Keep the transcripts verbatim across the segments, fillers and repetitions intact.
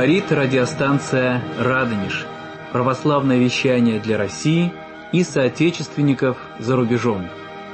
Говорит радиостанция «Радонеж». Православное вещание для России и соотечественников за рубежом.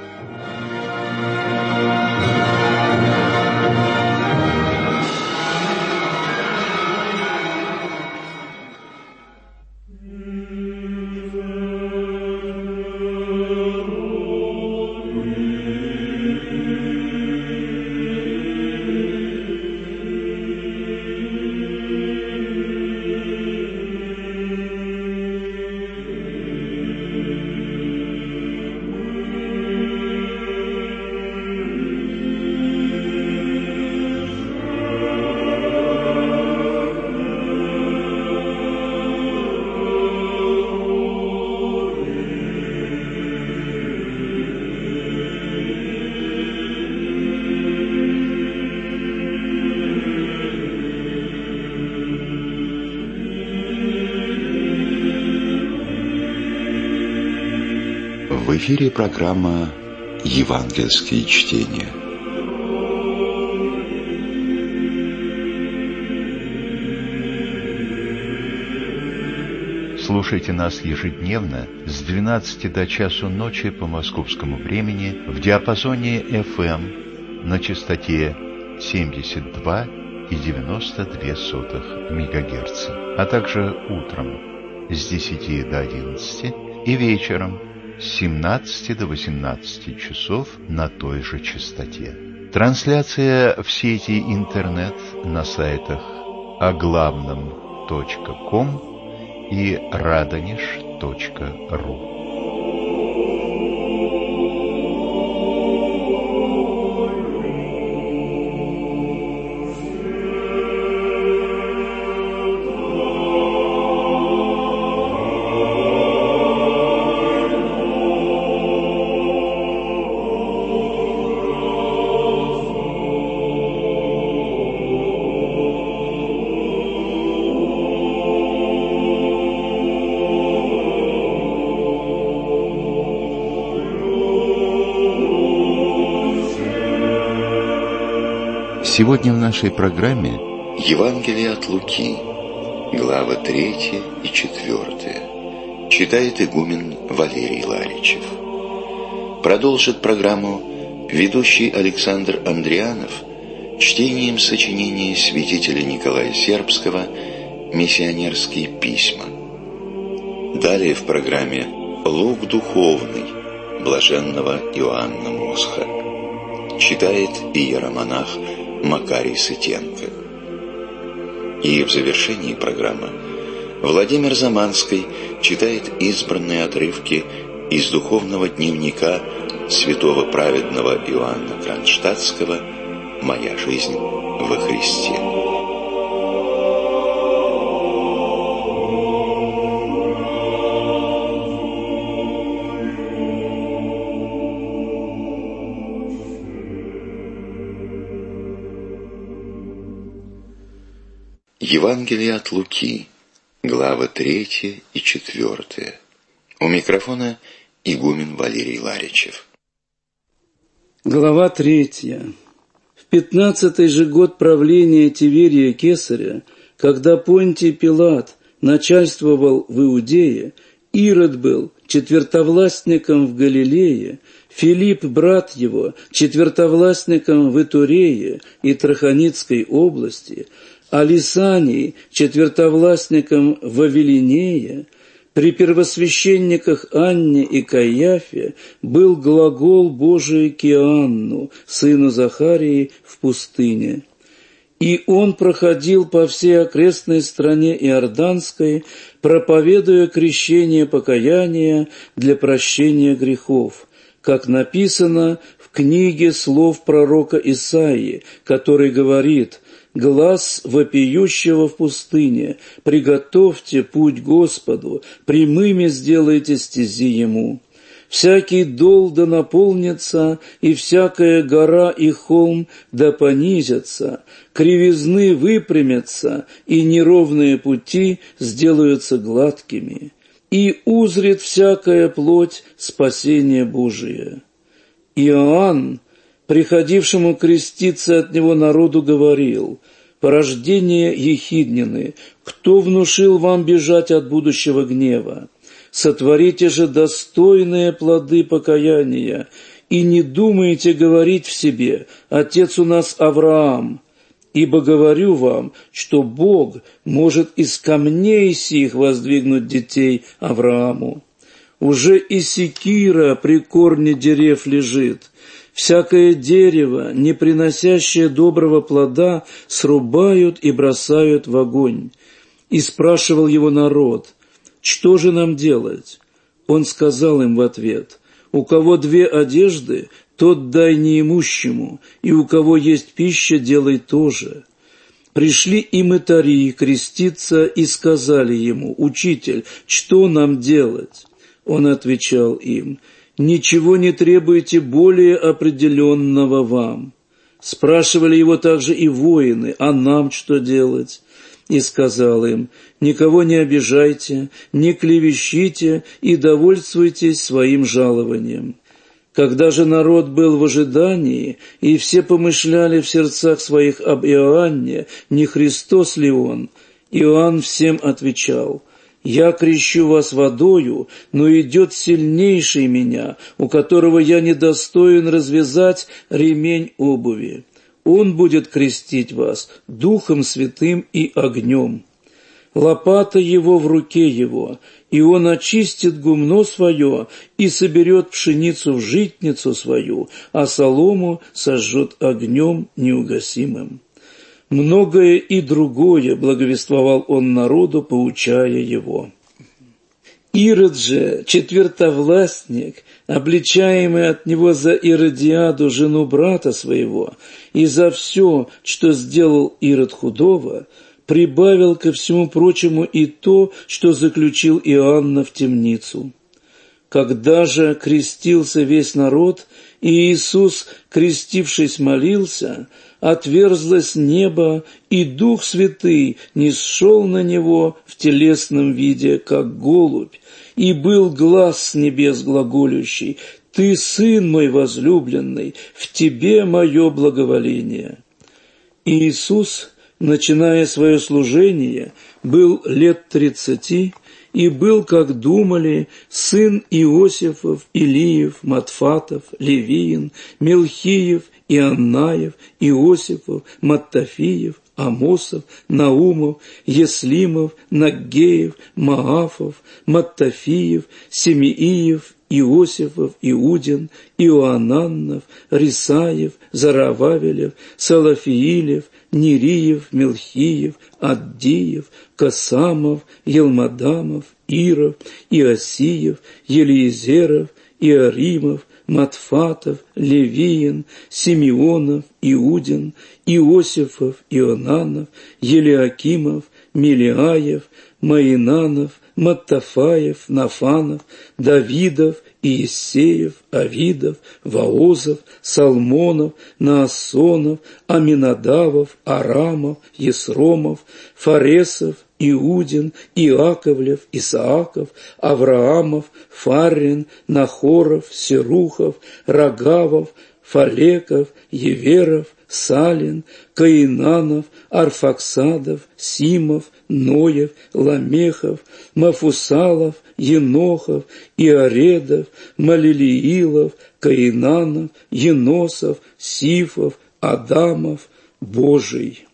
В эфире программа «Евангельские чтения». Слушайте нас ежедневно с двенадцати до часу ночи по московскому времени в диапазоне эф эм на частоте семьдесят два и девяносто две сотых мегагерца, а также утром с десяти до одиннадцати и вечером с семнадцати до восемнадцати часов на той же частоте. Трансляция в сети интернет на сайтах оглавном точка ком и радонеж точка ру. Сегодня в нашей программе Евангелие от Луки, главы третья и четвертая. Читает игумен Валерий Ларичев. Продолжит программу ведущий Александр Андрианов чтением сочинения святителя Николая Сербского «Миссионерские письма». Далее в программе «Лук духовный» блаженного Иоанна Мосха. Читает иеромонах Макарий Сытенко. И в завершении программы Владимир Заманский читает избранные отрывки из духовного дневника святого праведного Иоанна Кронштадтского «Моя жизнь во Христе». Евангелие от Луки, главы третья и четвертая. У микрофона игумен Валерий Ларичев. Глава третья. В пятнадцатый же год правления Тиверия Кесаря, когда Понтий Пилат начальствовал в Иудее, Ирод был четвертовластником в Галилее, Филипп, брат его, четвертовластником в Итурее и Траханицкой области, а Лисаний четвертовластником в Авелинее, при первосвященниках Анне и Каиафе был глагол Божий к Иоанну, сыну Захарии, в пустыне. И он проходил по всей окрестной стране Иорданской, проповедуя крещение покаяния для прощения грехов, как написано в книге слов пророка Исаии, который говорит: «Глас вопиющего в пустыне, приготовьте путь Господу, прямыми сделайте стези Ему. Всякий дол да наполнится, и всякая гора и холм да понизятся, кривизны выпрямятся, и неровные пути сделаются гладкими, и узрит всякая плоть спасение Божие». Иоанн, приходившему креститься от него народу, говорил: порождение ехиднины, кто внушил вам бежать от будущего гнева? Сотворите же достойные плоды покаяния, и не думайте говорить в себе: «Отец у нас Авраам». Ибо говорю вам, что Бог может из камней сих воздвигнуть детей Аврааму. Уже и секира при корне дерев лежит. Всякое дерево, не приносящее доброго плода, срубают и бросают в огонь. И спрашивал его народ: что же нам делать? Он сказал им в ответ: у кого две одежды, тот дай неимущему, и у кого есть пища, делай то же. Пришли и мытари креститься и сказали ему: «Учитель, что нам делать?» Он отвечал им: «Ничего не требуйте более определенного вам». Спрашивали его также и воины: «А нам что делать?» И сказал им: «Никого не обижайте, не клевещите и довольствуйтесь своим жалованием». Когда же народ был в ожидании, и все помышляли в сердцах своих об Иоанне, не Христос ли он, Иоанн всем отвечал: «Я крещу вас водою, но идет сильнейший меня, у которого я недостоин развязать ремень обуви. Он будет крестить вас Духом Святым и огнем. Лопата его в руке его, и он очистит гумно свое и соберет пшеницу в житницу свою, а солому сожжет огнем неугасимым». Многое и другое благовествовал он народу, поучая его. Ирод же, четвертовластник, обличаемый от него за Иродиаду, жену брата своего, и за все, что сделал Ирод худого, прибавил ко всему прочему и то, что заключил Иоанна в темницу. Когда же крестился весь народ, и Иисус, крестившись, молился, отверзлось небо, и Дух Святый нисшел на него в телесном виде, как голубь, и был глас с небес глаголющий: «Ты, Сын мой возлюбленный, в Тебе мое благоволение». И Иисус, начиная свое служение, был лет тридцати, и был, как думали, сын Иосифов, Илиев, Матфатов, Левиин, Мелхиев, Ианнаев, Иосифов, Маттафиев, Амосов, Наумов, Еслимов, Наггеев, Маафов, Маттафиев, Семеиев, Иосифов, Иудин, Иоаннанов, Рисаев, Зарававелев, Салафиилев, Нериев, Мелхиев, Аддиев, Касамов, Елмадамов, Иров, Иосиев, Елиезеров, Иоримов, Матфатов, Левиин, Симеонов, Иудин, Иосифов, Ионанов, Елиакимов, Милиаев, Маинанов, Маттафаев, Нафанов, Давидов, Иессеев, Авидов, Ваозов, Салмонов, Наасонов, Аминадавов, Арамов, Есромов, Фаресов, Иудин, Иаковлев, Исааков, Авраамов, Фаррин, Нахоров, Серухов, Рагавов, Фалеков, Еверов, Салин, Каинанов, Арфаксадов, Симов, Ноев, Ламехов, Мафусалов, Енохов, Иоредов, Малилиилов, Каинанов, Еносов, Сифов, Адамов, Божий.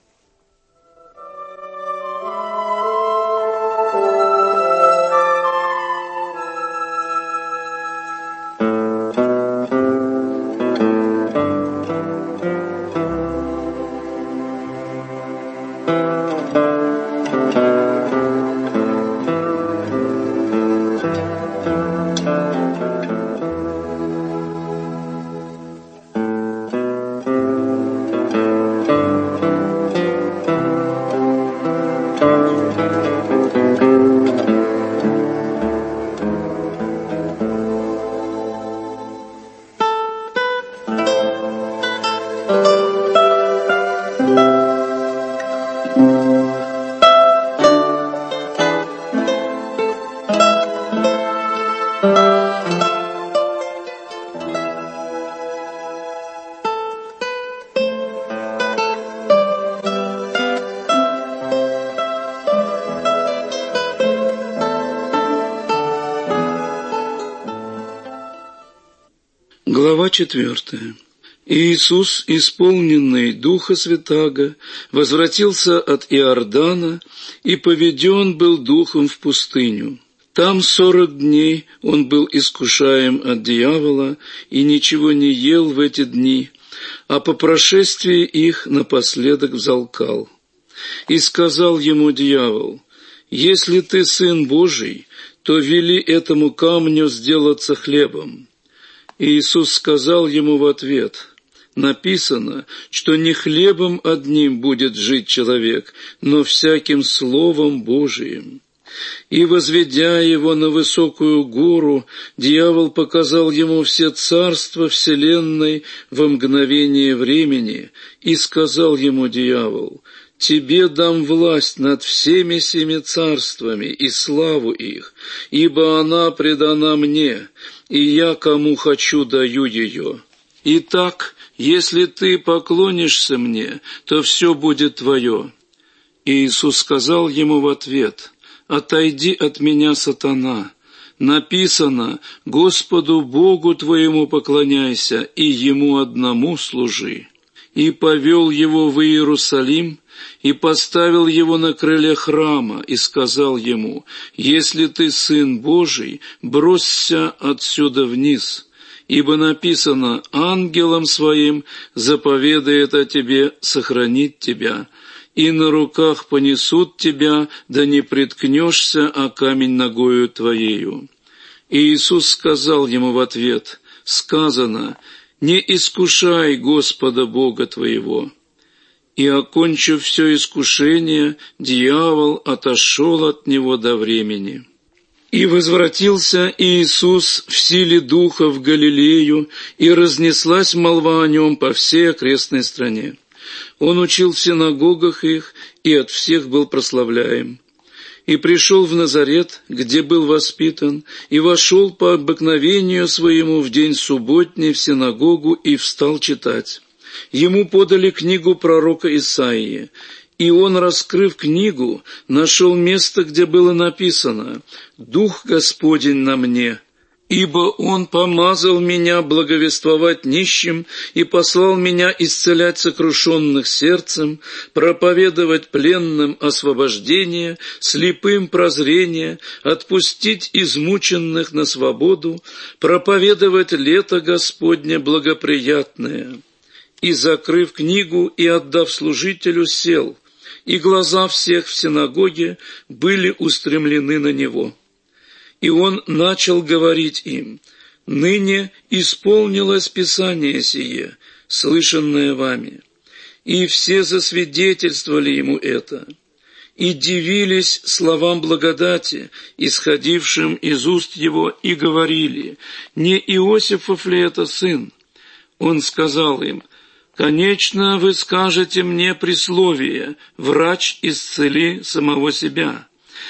Глава четвертая. Иисус, исполненный Духа Святаго, возвратился от Иордана и поведен был Духом в пустыню. Там сорок дней он был искушаем от дьявола и ничего не ел в эти дни, а по прошествии их напоследок взалкал. И сказал ему дьявол: «Если ты Сын Божий, то вели этому камню сделаться хлебом». И Иисус сказал ему в ответ: «Написано, что не хлебом одним будет жить человек, но всяким словом Божиим». И, возведя его на высокую гору, дьявол показал ему все царства вселенной во мгновение времени, и сказал ему дьявол: «Тебе дам власть над всеми семи царствами и славу их, ибо она предана мне, и я кому хочу даю ее. Итак, если ты поклонишься мне, то все будет твое». И Иисус сказал ему в ответ: «Отойди от меня, сатана. Написано: Господу Богу твоему поклоняйся и Ему одному служи». И повел его в Иерусалим, и поставил его на крыле храма, и сказал ему: «Если ты Сын Божий, бросься отсюда вниз, ибо написано: ангелом своим заповедает о тебе сохранить тебя, и на руках понесут тебя, да не приткнешься о камень ногою твоею». И Иисус сказал ему в ответ: «Сказано: не искушай Господа Бога твоего». И, окончив все искушение, дьявол отошел от него до времени. И возвратился Иисус в силе Духа в Галилею, и разнеслась молва о нем по всей окрестной стране. Он учил в синагогах их, и от всех был прославляем. И пришел в Назарет, где был воспитан, и вошел по обыкновению своему в день субботний в синагогу и встал читать. Ему подали книгу пророка Исаии, и он, раскрыв книгу, нашел место, где было написано: «Дух Господень на мне, ибо Он помазал меня благовествовать нищим и послал меня исцелять сокрушенных сердцем, проповедовать пленным освобождение, слепым прозрение, отпустить измученных на свободу, проповедовать лето Господне благоприятное». И, закрыв книгу и отдав служителю, сел, и глаза всех в синагоге были устремлены на него. И он начал говорить им: «Ныне исполнилось Писание сие, слышанное вами». И все засвидетельствовали ему это, и дивились словам благодати, исходившим из уст его, и говорили: «Не Иосифов ли это сын?» Он сказал им: «Конечно, вы скажете мне присловие: врач, исцели самого себя.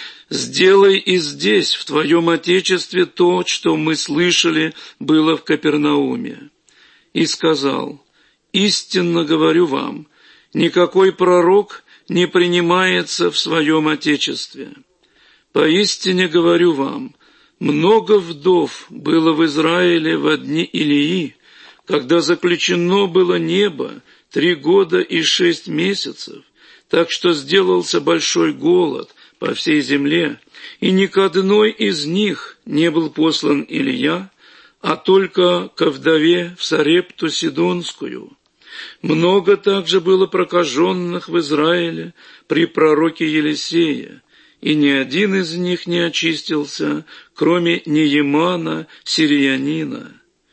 Сделай и здесь, в твоем отечестве, то, что мы слышали, было в Капернауме». И сказал: «Истинно говорю вам, никакой пророк не принимается в своем отечестве. Поистине говорю вам, много вдов было в Израиле во дни Илии, когда заключено было небо три года и шесть месяцев, так что сделался большой голод по всей земле, и ни к одной из них не был послан Илия, а только ко вдове в Сарепту Сидонскую. Много также было прокаженных в Израиле при пророке Елисее, и ни один из них не очистился, кроме Неемана, сириянина».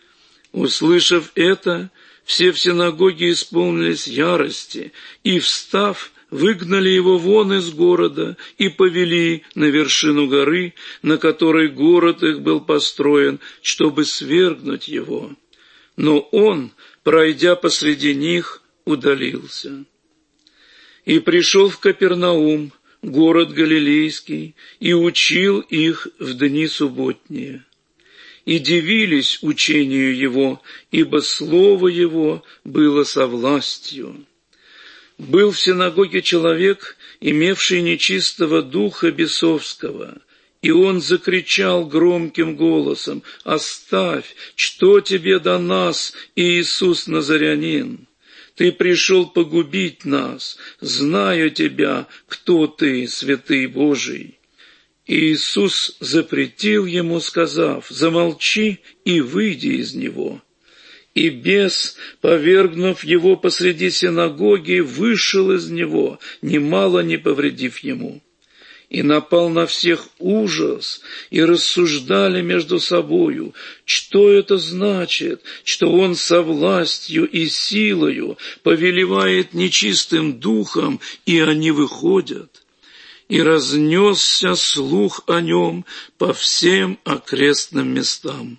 Услышав это, все в синагоге исполнились ярости, и, встав, выгнали его вон из города и повели на вершину горы, на которой город их был построен, чтобы свергнуть его. Но он, пройдя посреди них, удалился. И пришел в Капернаум, город Галилейский, и учил их в дни субботние. И дивились учению его, ибо слово его было со властью. Был в синагоге человек, имевший нечистого духа бесовского, И он закричал громким голосом: «Оставь, что тебе до нас, Иисус Назарянин? Ты пришел погубить нас, знаю тебя, кто ты, святый Божий». Иисус запретил ему, сказав: «Замолчи и выйди из него». И бес, повергнув его посреди синагоги, вышел из него, немало не повредив ему. И напал на всех ужас, и рассуждали между собою, что это значит, что он со властью и силою повелевает нечистым духом, и они выходят. И разнесся слух о нем по всем окрестным местам.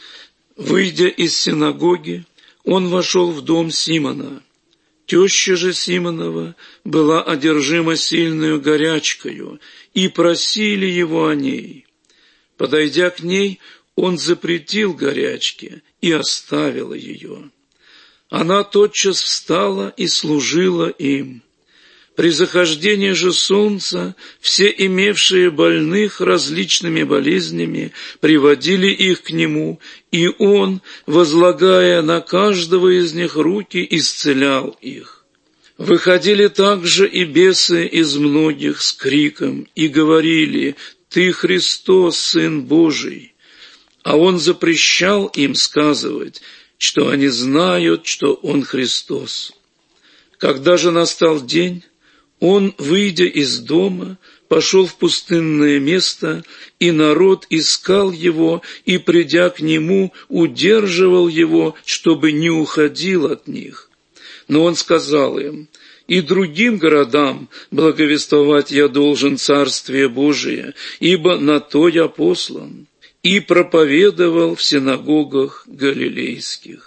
Выйдя из синагоги, он вошел в дом Симона. Теща же Симонова была одержима сильною горячкою, и просили его о ней. Подойдя к ней, он запретил горячке и оставила ее. Она тотчас встала и служила им. При захождении же солнца все имевшие больных различными болезнями приводили их к нему, и он, возлагая на каждого из них руки, исцелял их. Выходили также и бесы из многих с криком и говорили: «Ты Христос, Сын Божий». А он запрещал им сказывать, что они знают, что он Христос. Когда же настал день, он, выйдя из дома, пошел в пустынное место, и народ искал его, и, придя к нему, удерживал его, чтобы не уходил от них. Но он сказал им: «И другим городам благовествовать я должен Царствие Божие, ибо на то я послан». И проповедовал в синагогах галилейских.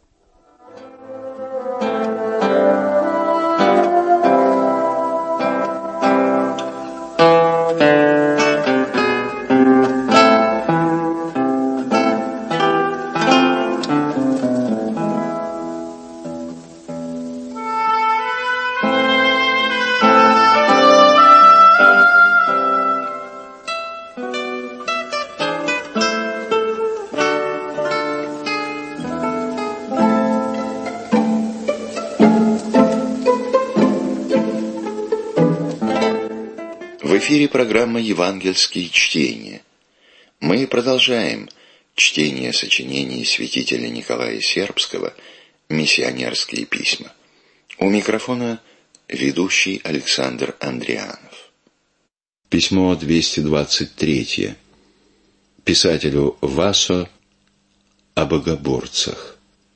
В эфире программа «Евангельские чтения». Мы продолжаем чтение сочинений святителя Николая Сербского «Миссионерские письма». У микрофона ведущий Александр Андрианов. Письмо двести двадцать три. Писателю Васо о богоборцах.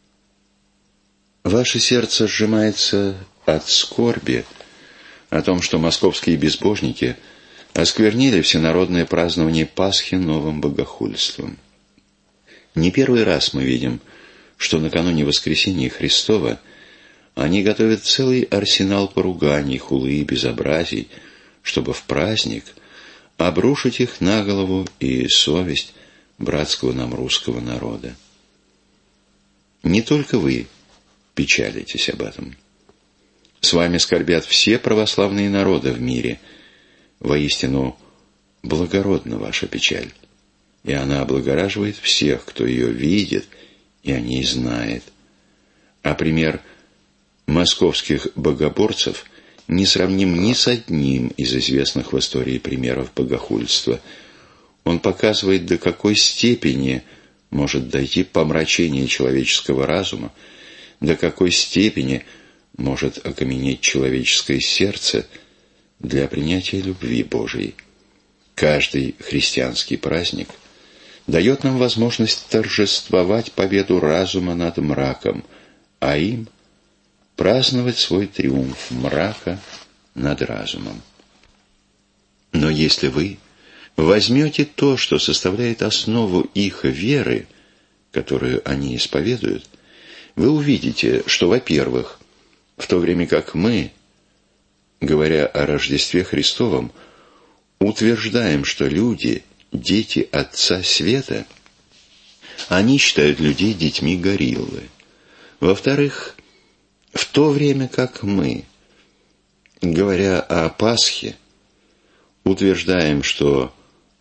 Ваше сердце сжимается от скорби о том, что московские безбожники осквернили всенародное празднование Пасхи новым богохульством. Не первый раз мы видим, что накануне воскресения Христова они готовят целый арсенал поруганий, хулы и безобразий, чтобы в праздник обрушить их на голову и совесть братского нам русского народа. Не только вы печалитесь об этом. С вами скорбят все православные народы в мире. Воистину, благородна ваша печаль, и она облагораживает всех, кто ее видит и о ней знает. А пример московских богоборцев не сравним ни с одним из известных в истории примеров богохульства. Он показывает, до какой степени может дойти помрачение человеческого разума, до какой степени может окаменеть человеческое сердце для принятия любви Божией. Каждый христианский праздник дает нам возможность торжествовать победу разума над мраком, а им праздновать свой триумф мрака над разумом. Но если вы возьмете то, что составляет основу их веры, которую они исповедуют, вы увидите, что, во-первых, в то время как мы, говоря о Рождестве Христовом, утверждаем, что люди – дети Отца Света, они считают людей детьми гориллы. Во-вторых, в то время как мы, говоря о Пасхе, утверждаем, что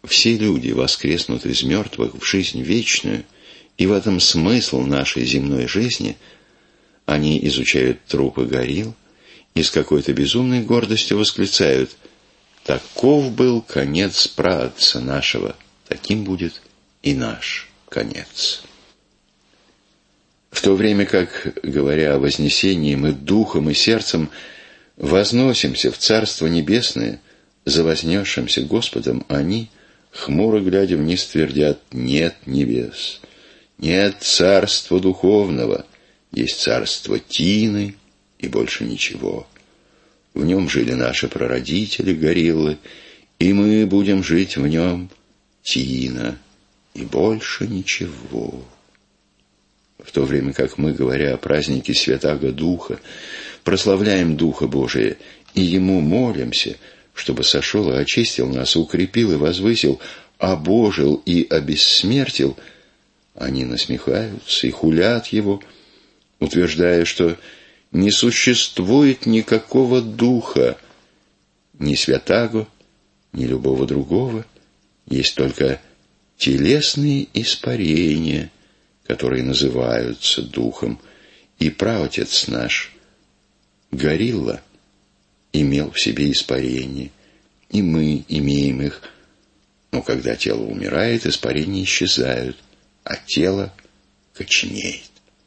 все люди воскреснут из мертвых в жизнь вечную, и в этом смысл нашей земной жизни, они изучают трупы горилл и с какой-то безумной гордостью восклицают: «Таков был конец праотца нашего, таким будет и наш конец». В то время как, говоря о вознесении, мы духом и сердцем возносимся в Царство Небесное за вознесшимся Господом, они, хмуро глядя вниз, твердят: «Нет небес, нет царства духовного, есть царство тины и больше ничего. В нем жили наши прародители, гориллы, и мы будем жить в нем, тина и больше ничего». В то время как мы, говоря о празднике Святаго Духа, прославляем Духа Божия и Ему молимся, чтобы сошел и очистил нас, укрепил и возвысил, обожил и обессмертил, они насмехаются и хулят Его, утверждая, что не существует никакого духа, ни Святаго, ни любого другого, есть только телесные испарения, которые называются духом, и праотец наш, горилла, имел в себе испарения, и мы имеем их, но когда тело умирает, испарения исчезают, а тело коченеет.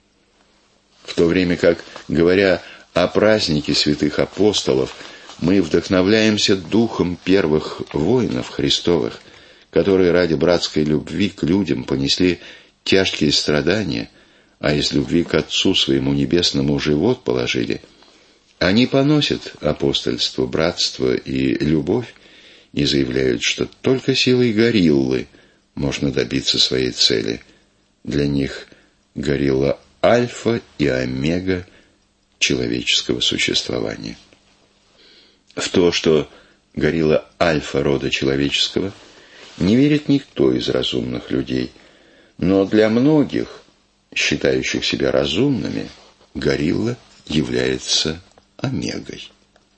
В то время как, говоря о празднике святых апостолов, мы вдохновляемся духом первых воинов Христовых, которые ради братской любви к людям понесли тяжкие страдания, а из любви к Отцу своему Небесному живот положили, они поносят апостольство, братство и любовь и заявляют, что только силой гориллы можно добиться своей цели. Для них горилла – альфа и омега человеческого существования. В то, что горилла – альфа рода человеческого, не верит никто из разумных людей, но для многих, считающих себя разумными, горилла является омегой.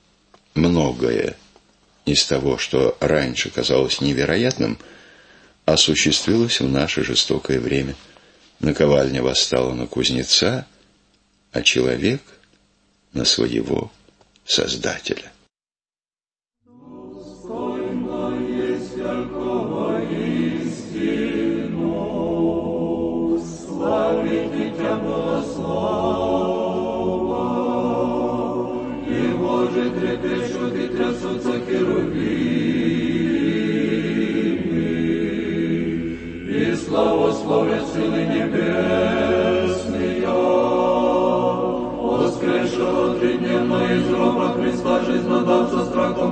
Многое из того, что раньше казалось невероятным, осуществилось в наше жестокое время. Наковальня восстала на кузнеца, а человек — на своего Создателя. Славословят силы небесные, воскресшего тридневно из гроба Христа жизнодавца страхом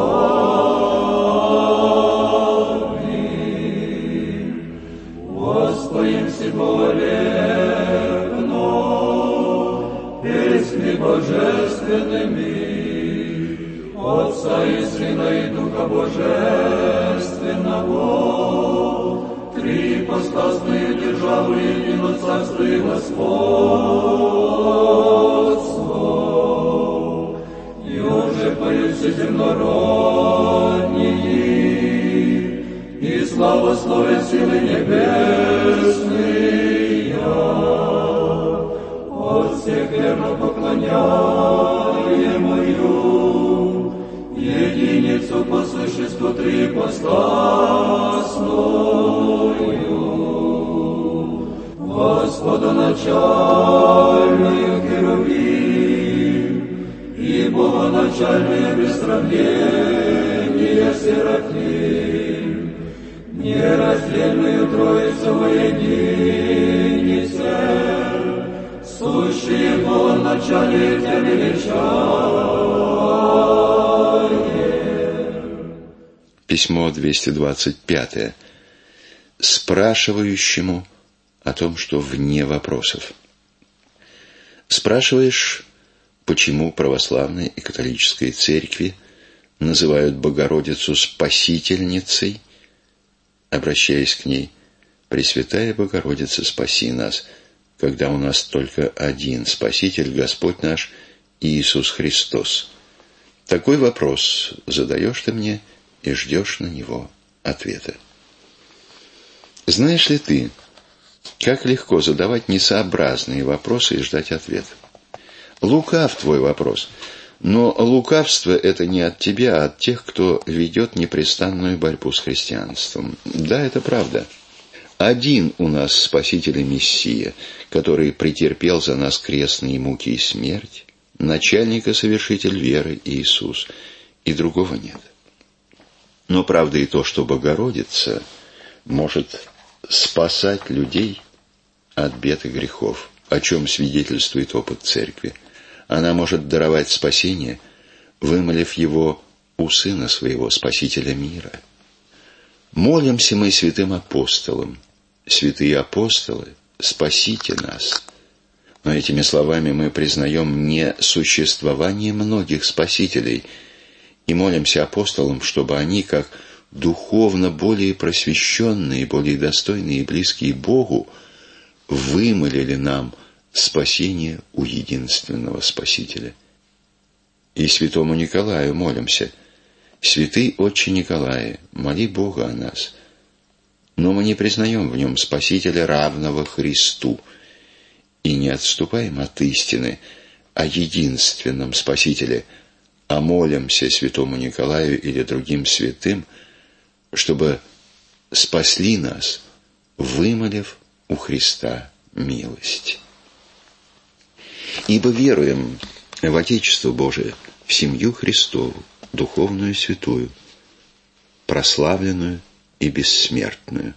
прославим. Воспоим седьмого векно песни божественными, Отца и Сына и Духа Божественного, три ипостасные державы, едино царство и господство. И уже поют все земнородние, и славословят силы небесные. От всех верно поклоняемую единицу по существу трипостасную, Господа начальную Херувим и Бога начальное без сравнения Серафим, нераздельную Троицу во единице, сущие Бога начале Тебя величаем. Письмо двести двадцать пять. Спрашивающему о том, что вне вопросов. Спрашиваешь, почему православные и католические церкви называют Богородицу Спасительницей, обращаясь к ней: «Пресвятая Богородица, спаси нас», когда у нас только один Спаситель, Господь наш Иисус Христос. Такой вопрос задаешь ты мне и ждешь на него ответа. Знаешь ли ты, как легко задавать несообразные вопросы и ждать ответа? Лукав твой вопрос, но лукавство это не от тебя, а от тех, кто ведет непрестанную борьбу с христианством. Да, это правда. Один у нас Спаситель и Мессия, который претерпел за нас крестные муки и смерть, начальник и совершитель веры Иисус, и другого нет. Но правда и то, что Богородица может спасать людей от бед и грехов, о чем свидетельствует опыт Церкви. Она может даровать спасение, вымолив его у Сына Своего, Спасителя мира. Молимся мы святым апостолам. Святые апостолы, спасите нас. Но этими словами мы признаем не существование многих спасителей и молимся апостолам, чтобы они, как духовно более просвещенные, более достойные и близкие Богу, вымолили нам спасение у единственного Спасителя. И святому Николаю молимся. Святый Отче Николае, моли Бога о нас. Но мы не признаем в нем Спасителя, равного Христу, и не отступаем от истины о единственном Спасителе, а молимся святому Николаю или другим святым, чтобы спасли нас, вымолив у Христа милость. Ибо веруем в Отечество Божие, в семью Христову, духовную святую, прославленную и бессмертную.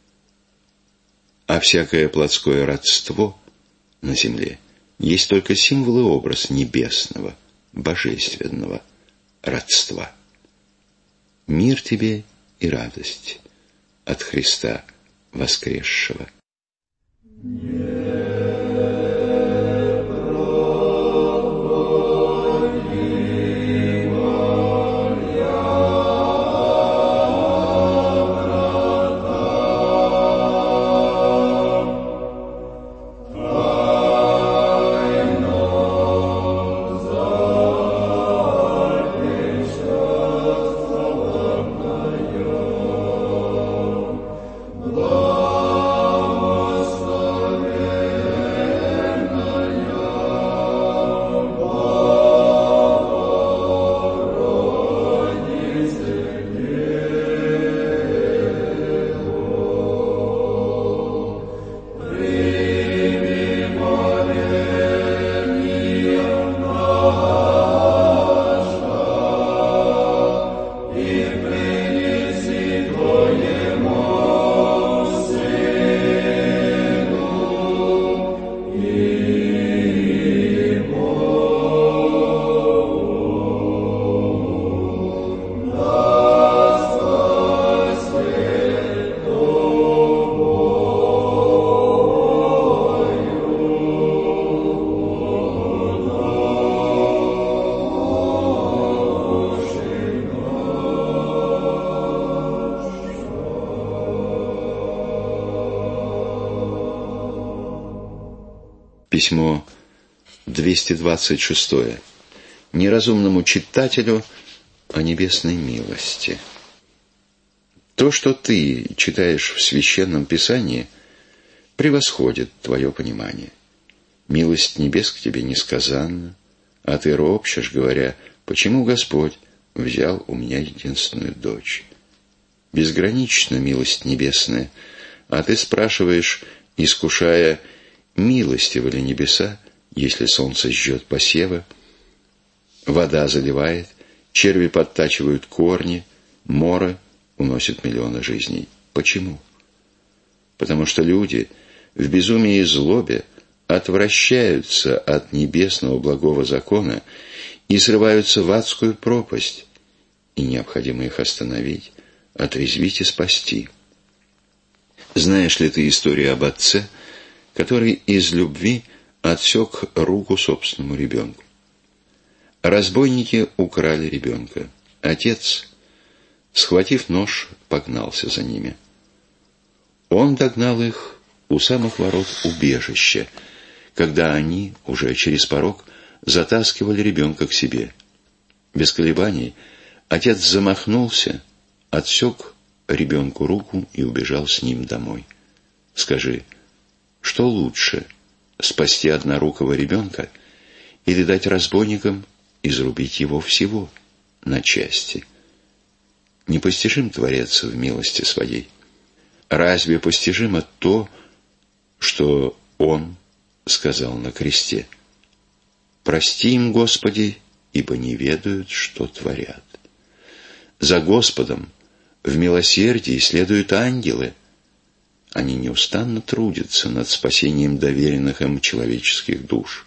А всякое плотское родство на земле есть только символ и образ небесного, божественного родства. Мир тебе и радость от Христа воскресшего. Письмо двести двадцать шесть. Неразумному читателю о небесной милости. То, что ты читаешь в Священном Писании, превосходит твое понимание. Милость небес к тебе несказанна, а ты ропщешь, говоря, почему Господь взял у меня единственную дочь. Безгранична милость небесная, а ты спрашиваешь, искушая, милостивы ли небеса, если солнце жжет посевы, вода заливает, черви подтачивают корни, море уносит миллионы жизней. Почему? Потому что люди в безумии и злобе отвращаются от небесного благого закона и срываются в адскую пропасть, и необходимо их остановить, отрезвить и спасти. Знаешь ли ты историю об отце, который из любви отсек руку собственному ребенку? Разбойники украли ребенка. Отец, схватив нож, погнался за ними. Он догнал их у самых ворот убежища, когда они, уже через порог, затаскивали ребенка к себе. Без колебаний отец замахнулся, отсек ребенку руку и убежал с ним домой. Скажи, что лучше, спасти однорукого ребенка или дать разбойникам изрубить его всего на части? Непостижим Творец в милости своей. Разве постижимо то, что Он сказал на кресте? «Прости им, Господи, ибо не ведают, что творят». За Господом в милосердии следуют ангелы. Они неустанно трудятся над спасением доверенных им человеческих душ.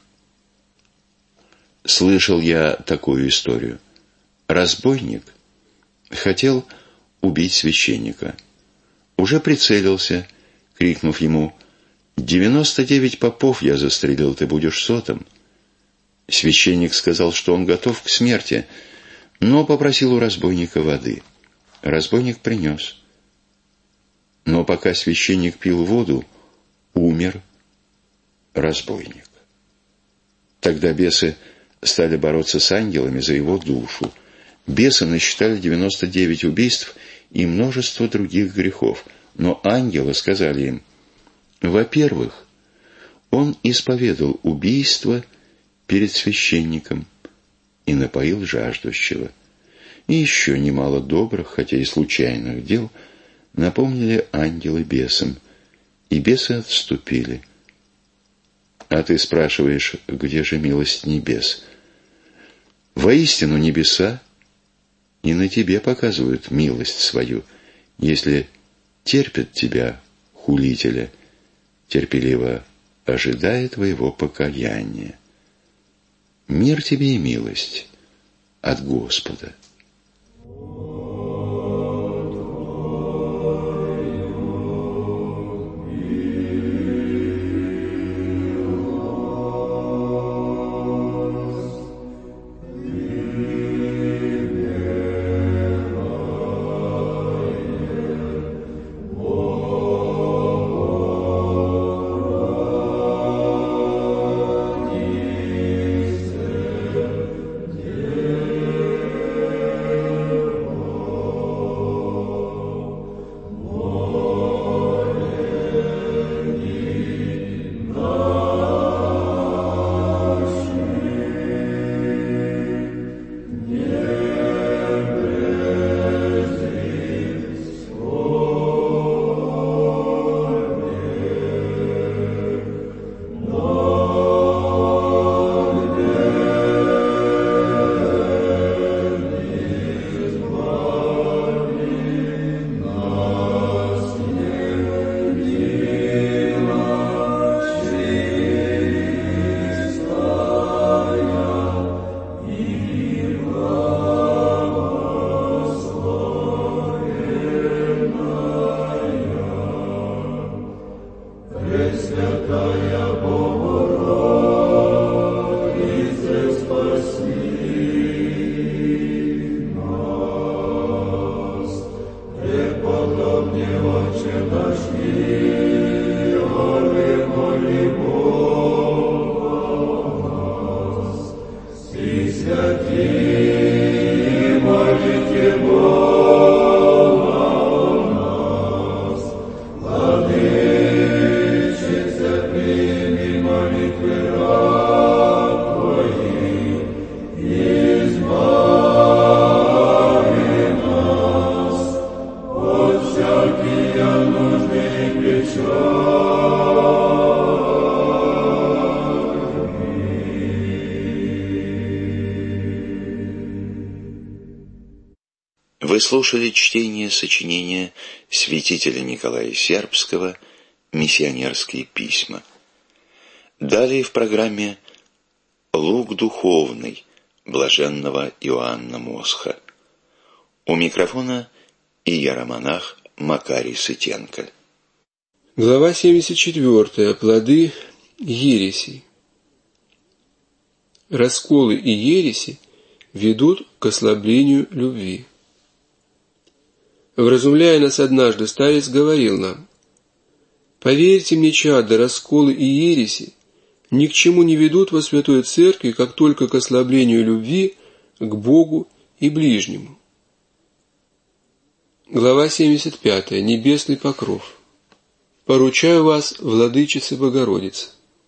Слышал я такую историю. Разбойник хотел убить священника. Уже прицелился, крикнув ему: «Девяносто девять попов я застрелил, ты будешь сотым». Священник сказал, что он готов к смерти, но попросил у разбойника воды. Разбойник принес. Но пока священник пил воду, умер разбойник. Тогда бесы стали бороться с ангелами за его душу. Бесы насчитали девяносто девять убийств и множество других грехов, но ангелы сказали им: во-первых, он исповедал убийство перед священником и напоил жаждущего. И еще немало добрых, хотя и случайных дел напомнили ангелы бесам, и бесы отступили. А ты спрашиваешь, где же милость небес? Воистину небеса и на тебе показывают милость свою, если терпят тебя, хулителя, терпеливо ожидая твоего покаяния. Мир тебе и милость от Господа. Вы слушали чтение сочинения святителя Николая Сербского «Миссионерские письма». Далее в программе «Лук духовный» блаженного Иоанна Мосха. У микрофона иеромонах Макарий Сытенко. Глава семьдесят четвёртая. Плоды ереси. Расколы и ереси ведут к ослаблению любви. Вразумляя нас однажды, старец говорил нам: «Поверьте мне, чадо, расколы и ереси ни к чему не ведут во Святой Церкви, как только к ослаблению любви к Богу и ближнему». Глава семьдесят пятая. Небесный покров. Поручаю вас, владычице Богородице.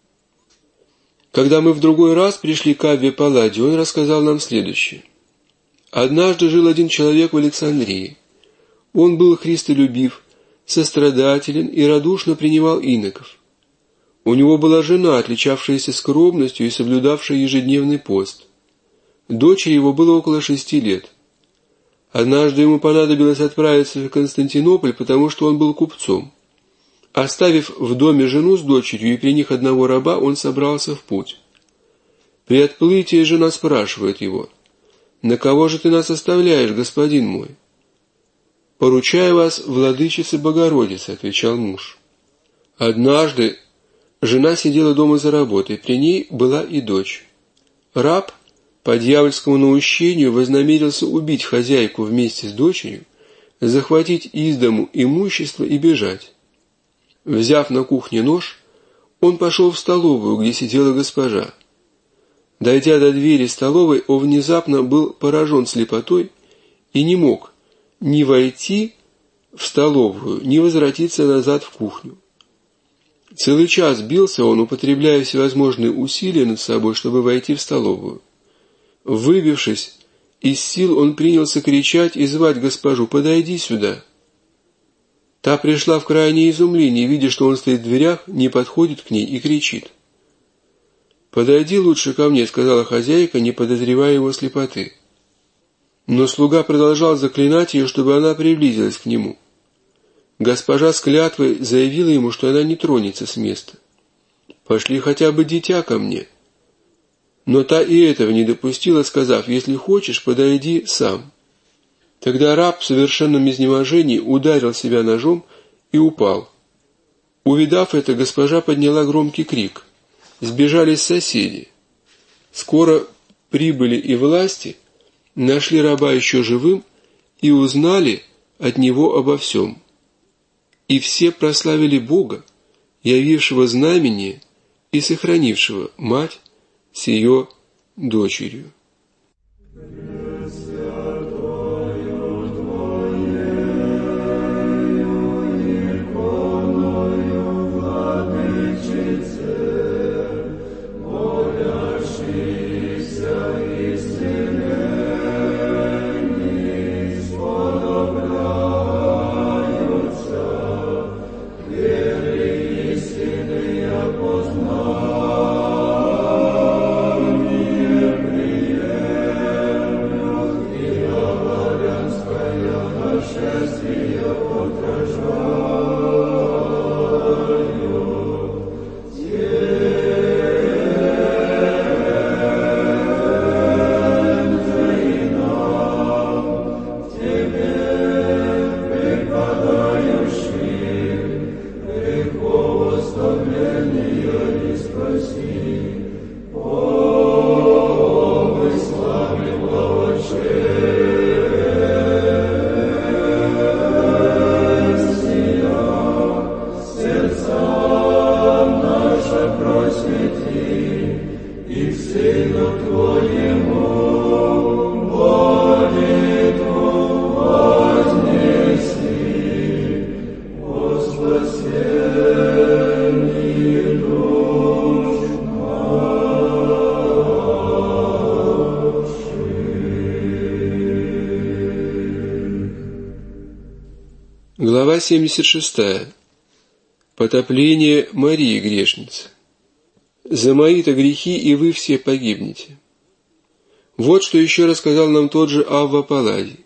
Когда мы в другой раз пришли к Аббе Палладе, он рассказал нам следующее. Однажды жил один человек в Александрии. Он был христолюбив, сострадателен и радушно принимал иноков. У него была жена, отличавшаяся скромностью и соблюдавшая ежедневный пост. Дочери его было около шести лет. Однажды ему понадобилось отправиться в Константинополь, потому что он был купцом. Оставив в доме жену с дочерью и при них одного раба, он собрался в путь. При отплытии жена спрашивает его: «На кого же ты нас оставляешь, господин мой?» «Поручаю вас, владычице Богородице», — отвечал муж. Однажды жена сидела дома за работой, при ней была и дочь. Раб по дьявольскому наущению вознамерился убить хозяйку вместе с дочерью, захватить из дому имущество и бежать. Взяв на кухне нож, он пошел в столовую, где сидела госпожа. Дойдя до двери столовой, он внезапно был поражен слепотой и не мог ни войти в столовую, ни возвратиться назад в кухню. Целый час бился он, употребляя всевозможные усилия над собой, чтобы войти в столовую. Выбившись из сил, он принялся кричать и звать госпожу: «Подойди сюда!» Та пришла в крайнее изумление, видя, что он стоит в дверях, не подходит к ней и кричит. «Подойди лучше ко мне», — сказала хозяйка, не подозревая его слепоты. Но слуга продолжал заклинать ее, чтобы она приблизилась к нему. Госпожа с клятвой заявила ему, что она не тронется с места. «Пошли хотя бы дитя ко мне». Но та и этого не допустила, сказав: «Если хочешь, подойди сам». Тогда раб в совершенном изнеможении ударил себя ножом и упал. Увидав это, госпожа подняла громкий крик. Сбежались соседи. Скоро прибыли и власти, нашли раба еще живым и узнали от него обо всем. И все прославили Бога, явившего знамение и сохранившего мать с ее дочерью. Глава семьдесят шестая. Потопление Марии грешницы. «За мои-то грехи и вы все погибнете». Вот что еще рассказал нам тот же Абба Палладий.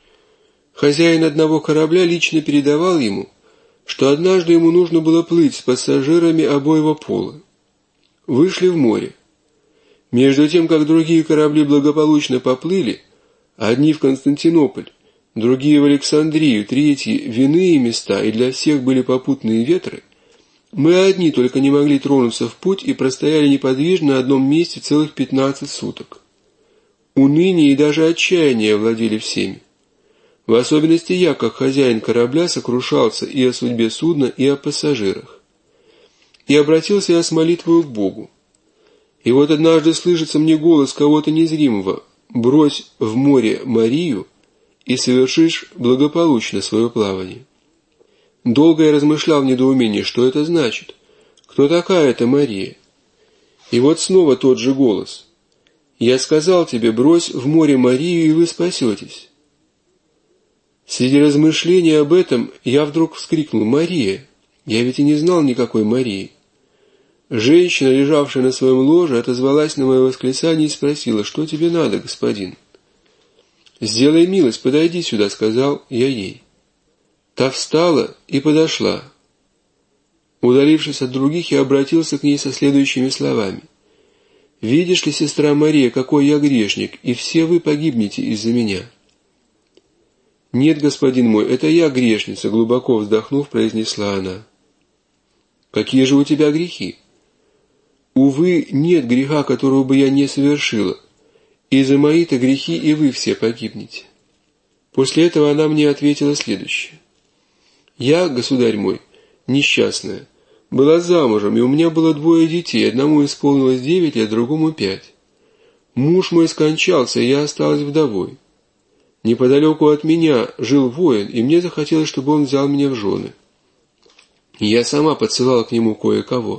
Хозяин одного корабля лично передавал ему, что однажды ему нужно было плыть с пассажирами обоего пола. Вышли в море. Между тем, как другие корабли благополучно поплыли, одни в Константинополь, другие в Александрию, третьи в иные места, и для всех были попутные ветры, мы одни только не могли тронуться в путь и простояли неподвижно на одном месте целых пятнадцать суток. Уныние и даже отчаяние овладели всеми. В особенности я, как хозяин корабля, сокрушался и о судьбе судна, и о пассажирах. И обратился я с молитвою к Богу. И вот однажды слышится мне голос кого-то незримого: «Брось в море Марию и совершишь благополучно свое плавание». Долго я размышлял в недоумении, что это значит, кто такая эта Мария. И вот снова тот же голос: «Я сказал тебе, брось в море Марию, и вы спасетесь». Среди размышлений об этом я вдруг вскрикнул: «Мария! Я ведь и не знал никакой Марии». Женщина, лежавшая на своем ложе, отозвалась на мое восклицание и спросила: «Что тебе надо, господин?» «Сделай милость, подойди сюда», — сказал я ей. Та встала и подошла. Удалившись от других, я обратился к ней со следующими словами: «Видишь ли, сестра Мария, какой я грешник, и все вы погибнете из-за меня». «Нет, господин мой, это я грешница», — глубоко вздохнув, произнесла она. «Какие же у тебя грехи?» «Увы, нет греха, которого бы я не совершила, и за мои-то грехи и вы все погибнете». После этого она мне ответила следующее: «Я, государь мой, несчастная, была замужем, и у меня было двое детей, одному исполнилось девять лет, другому пять. Муж мой скончался, и я осталась вдовой. Неподалеку от меня жил воин, и мне захотелось, чтобы он взял меня в жены. И я сама подсылала к нему кое-кого.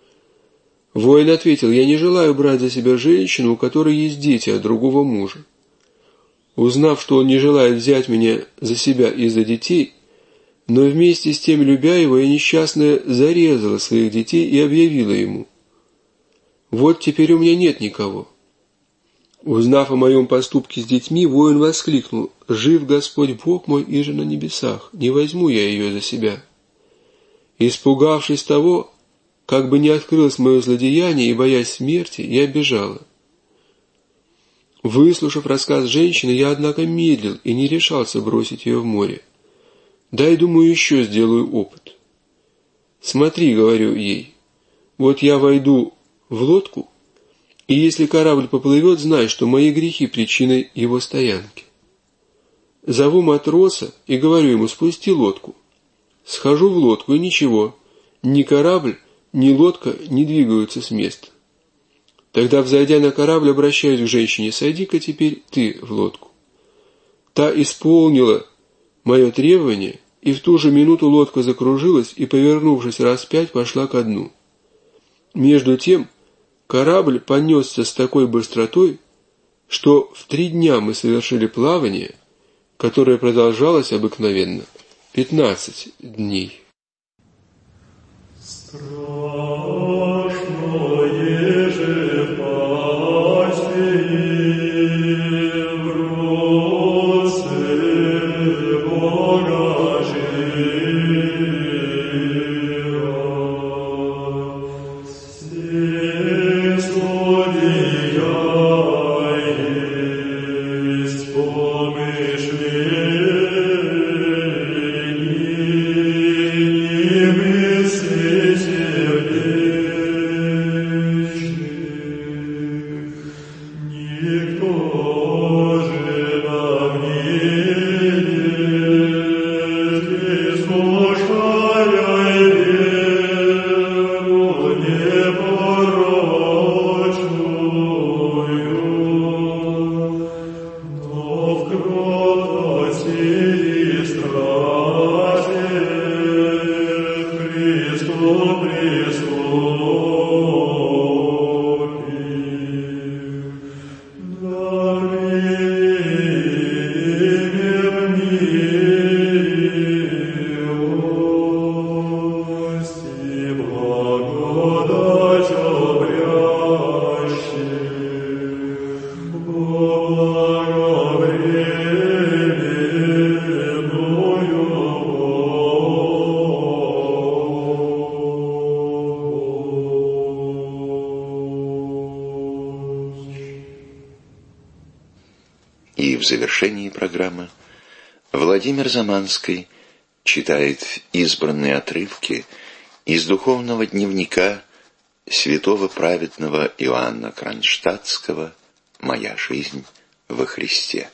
Воин ответил: я не желаю брать за себя женщину, у которой есть дети от другого мужа. Узнав, что он не желает взять меня за себя из-за детей, но вместе с тем, любя его, я несчастная зарезала своих детей и объявила ему: вот теперь у меня нет никого». Узнав о моем поступке с детьми, воин воскликнул: «Жив Господь Бог мой и же на небесах, не возьму я ее за себя». Испугавшись того, как бы не открылось мое злодеяние, и боясь смерти, я бежала. Выслушав рассказ женщины, я, однако, медлил и не решался бросить ее в море. «Дай, думаю, еще сделаю опыт». «Смотри», — говорю ей, — «вот я войду в лодку, и если корабль поплывет, знай, что мои грехи причиной его стоянки. Зову матроса и говорю ему: спусти лодку. Схожу в лодку, и ничего, ни корабль, ни лодка не двигаются с места. Тогда, взойдя на корабль, обращаюсь к женщине: сойди-ка теперь ты в лодку». Та исполнила мое требование, и в ту же минуту лодка закружилась и, повернувшись раз пять, пошла ко дну. Между тем корабль понесся с такой быстротой, что в три дня мы совершили плавание, которое продолжалось обыкновенно пятнадцать дней. И в завершении программы Владимир Заманский читает избранные отрывки из духовного дневника святого праведного Иоанна Кронштадтского «Моя жизнь во Христе».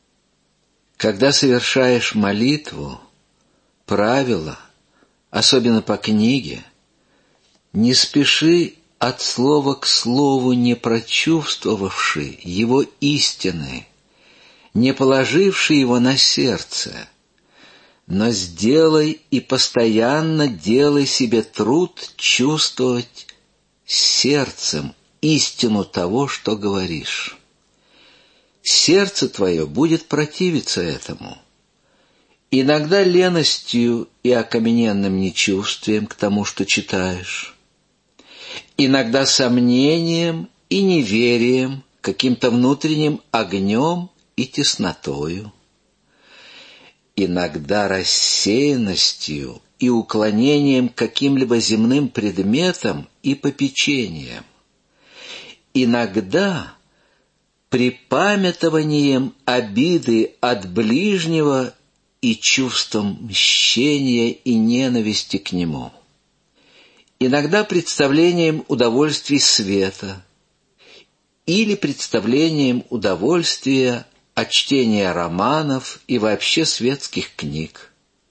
Когда совершаешь молитву, правило, особенно по книге, не спеши от слова к слову, не прочувствовавши его истины, не положивший его на сердце, но сделай и постоянно делай себе труд чувствовать сердцем истину того, что говоришь. Сердце твое будет противиться этому, иногда леностью и окамененным нечувствием к тому, что читаешь, иногда сомнением и неверием, каким-то внутренним огнем и теснотою, иногда рассеянностью и уклонением к каким-либо земным предметам и попечением, иногда припамятованием обиды от ближнего и чувством мщения и ненависти к нему, иногда представлением удовольствий света или представлением удовольствия от чтения романов и вообще светских книг.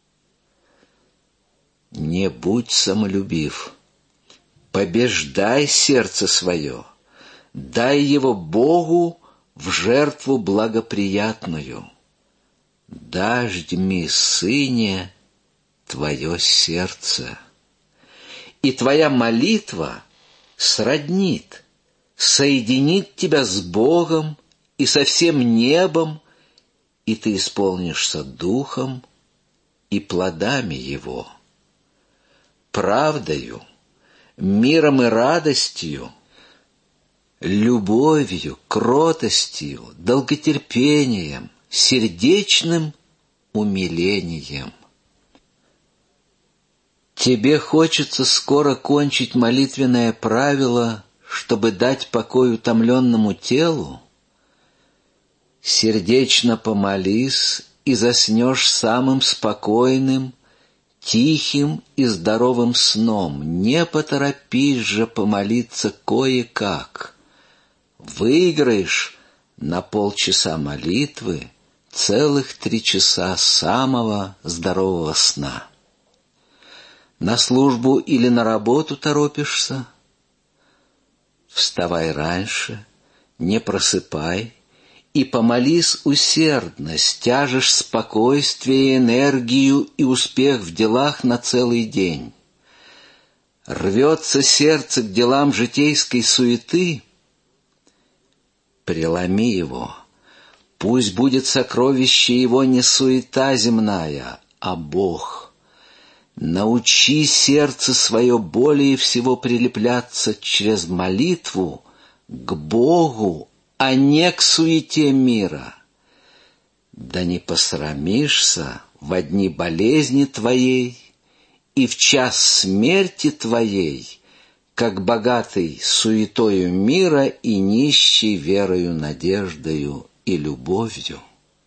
Не будь самолюбив, побеждай сердце свое, дай его Богу в жертву благоприятную. Дождьми, сыне, твое сердце, и твоя молитва сроднит, соединит тебя с Богом и со всем небом, и ты исполнишься духом и плодами его, правдою, миром и радостью, любовью, кротостью, долготерпением, сердечным умилением. Тебе хочется скоро кончить молитвенное правило, чтобы дать покой утомленному телу? Сердечно помолись и заснешь самым спокойным, тихим и здоровым сном. Не поторопись же помолиться кое-как. Выиграешь на полчаса молитвы целых три часа самого здорового сна. На службу или на работу торопишься? Вставай раньше, не просыпай, и помолись усердно, стяжешь спокойствие, энергию и успех в делах на целый день. Рвется сердце к делам житейской суеты, преломи его. Пусть будет сокровище его не суета земная, а Бог. Научи сердце свое более всего прилепляться через молитву к Богу, а не к суете мира. Да не посрамишься во дни болезни твоей и в час смерти твоей, как богатый суетою мира и нищий верою, надеждою и любовью.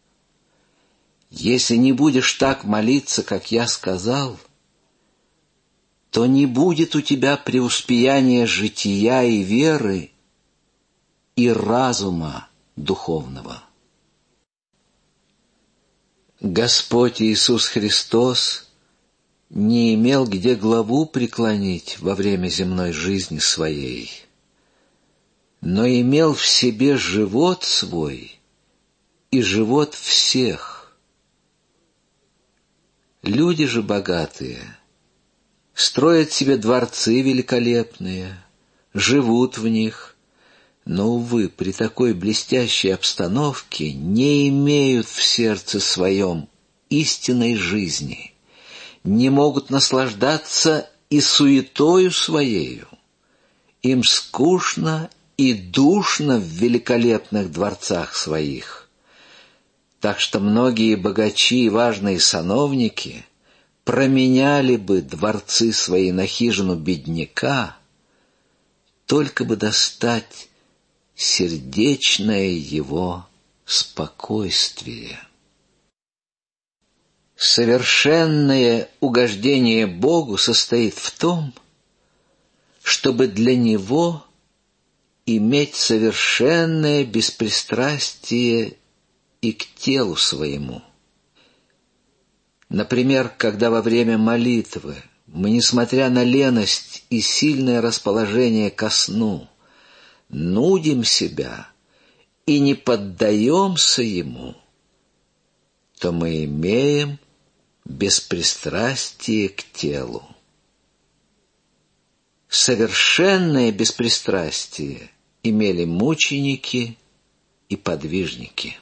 Если не будешь так молиться, как я сказал, то не будет у тебя преуспеяния жития и веры и разума духовного. Господь Иисус Христос не имел где главу преклонить во время земной жизни своей, но имел в себе живот свой и живот всех. Люди же богатые строят себе дворцы великолепные, живут в них, но, увы, при такой блестящей обстановке не имеют в сердце своем истинной жизни, не могут наслаждаться и суетою своею. Им скучно и душно в великолепных дворцах своих. Так что многие богачи и важные сановники променяли бы дворцы свои на хижину бедняка, только бы достать сердечное его спокойствие. Совершенное угождение Богу состоит в том, чтобы для Него иметь совершенное беспристрастие и к телу своему. Например, когда во время молитвы мы, несмотря на леность и сильное расположение ко сну, нудим себя и не поддаемся ему, то мы имеем беспристрастие к телу. Совершенное беспристрастие имели мученики и подвижники.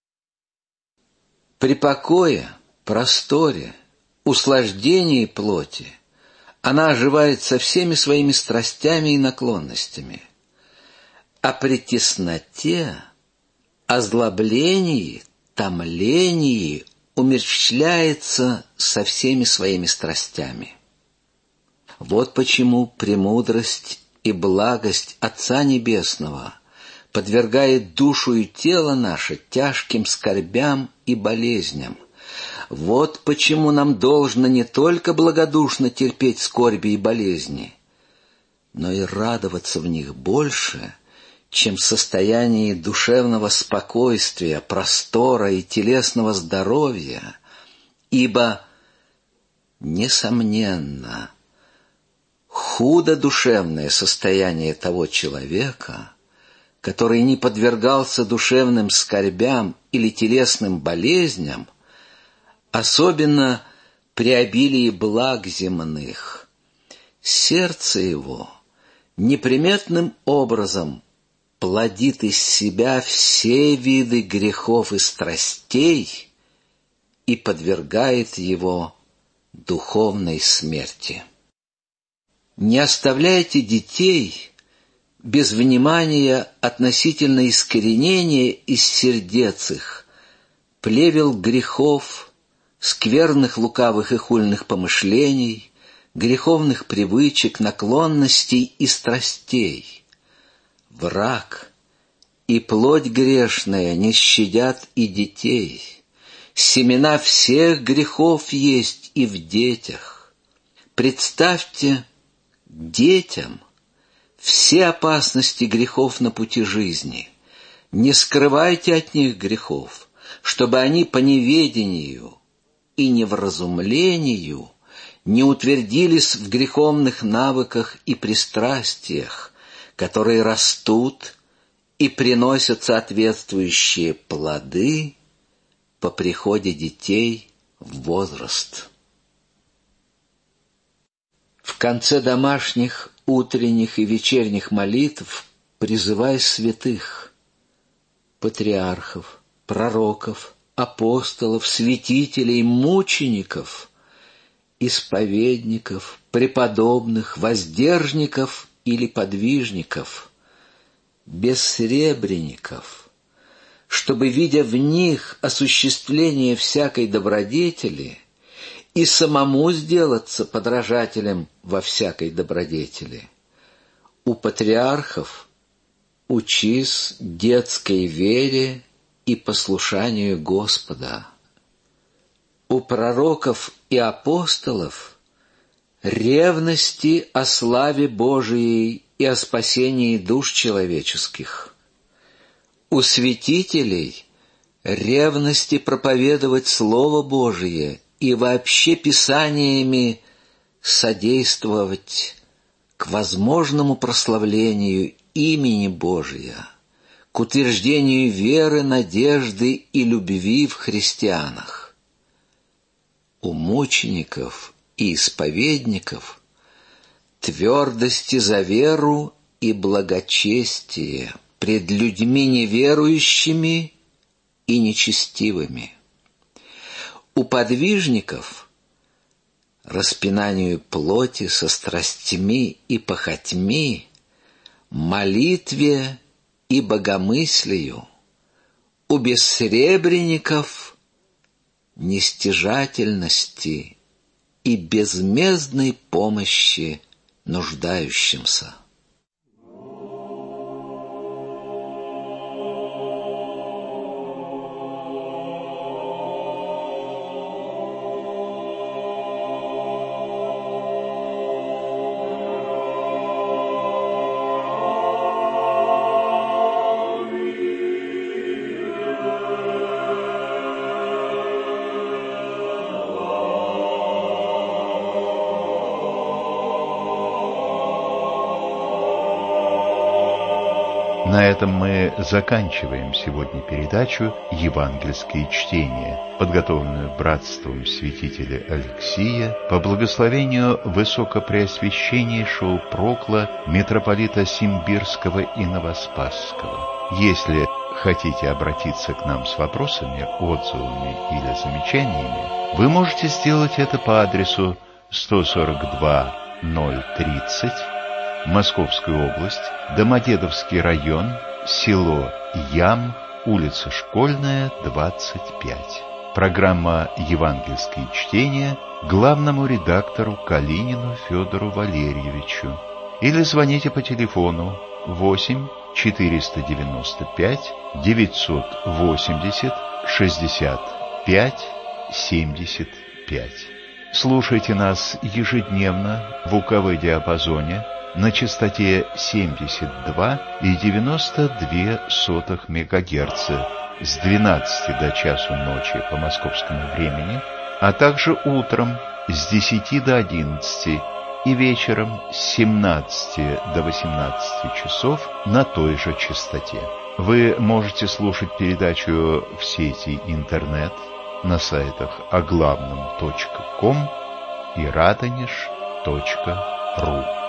При покое, просторе, услаждении плоти она оживает со всеми своими страстями и наклонностями, а при тесноте, озлоблении, томлении умерщвляется со всеми своими страстями. Вот почему премудрость и благость Отца Небесного подвергает душу и тело наше тяжким скорбям и болезням. Вот почему нам должно не только благодушно терпеть скорби и болезни, но и радоваться в них больше, чем в состоянии душевного спокойствия, простора и телесного здоровья, ибо, несомненно, худо душевное состояние того человека, который не подвергался душевным скорбям или телесным болезням, особенно при обилии благ земных. Сердце его неприметным образом плодит из себя все виды грехов и страстей и подвергает его духовной смерти. Не оставляйте детей без внимания относительно искоренения из сердец их плевел грехов, скверных, лукавых и хульных помышлений, греховных привычек, наклонностей и страстей. Враг и плоть грешная не щадят и детей. Семена всех грехов есть и в детях. Представьте детям все опасности грехов на пути жизни. Не скрывайте от них грехов, чтобы они по неведению и невразумлению не утвердились в греховных навыках и пристрастиях, которые растут и приносят соответствующие плоды по приходе детей в возраст. В конце домашних, утренних и вечерних молитв призывай святых, патриархов, пророков, апостолов, святителей, мучеников, исповедников, преподобных, воздержников или подвижников, бессребренников, чтобы, видя в них осуществление всякой добродетели, и самому сделаться подражателем во всякой добродетели. У патриархов учись детской вере и послушанию Господа. У пророков и апостолов ревности о славе Божией и о спасении душ человеческих. У святителей ревности проповедовать Слово Божие и вообще Писаниями содействовать к возможному прославлению имени Божия, к утверждению веры, надежды и любви в христианах. У мучеников и исповедников твердости за веру и благочестие пред людьми неверующими и нечестивыми. У подвижников распинанию плоти со страстями и похотьми, молитве и богомыслию. У бессребренников нестяжательности и безмездной помощи нуждающимся. На этом мы заканчиваем сегодня передачу «Евангельские чтения», подготовленную братством святителя Алексия по благословению высокопреосвященнейшего прокла митрополита Симбирского и Новоспасского. Если хотите обратиться к нам с вопросами, отзывами или замечаниями, вы можете сделать это по адресу сто сорок два ноль тридцать, Московская область, Домодедовский район, село Ям, улица Школьная, двадцать пять. Программа «Евангельские чтения» главному редактору Калинину Федору Валерьевичу. Или звоните по телефону восемь четыреста девяносто пять девятьсот восемьдесят шестьдесят пять семьдесят пять. Слушайте нас ежедневно в УКВ-диапазоне на частоте семьдесят два и девяносто две сотых мегагерца с двенадцати до часу ночи по московскому времени, а также утром с десяти до одиннадцати и вечером с семнадцати до восемнадцати часов на той же частоте. Вы можете слушать передачу в сети интернет на сайтах оглавном точка ком и радонеж точка ру.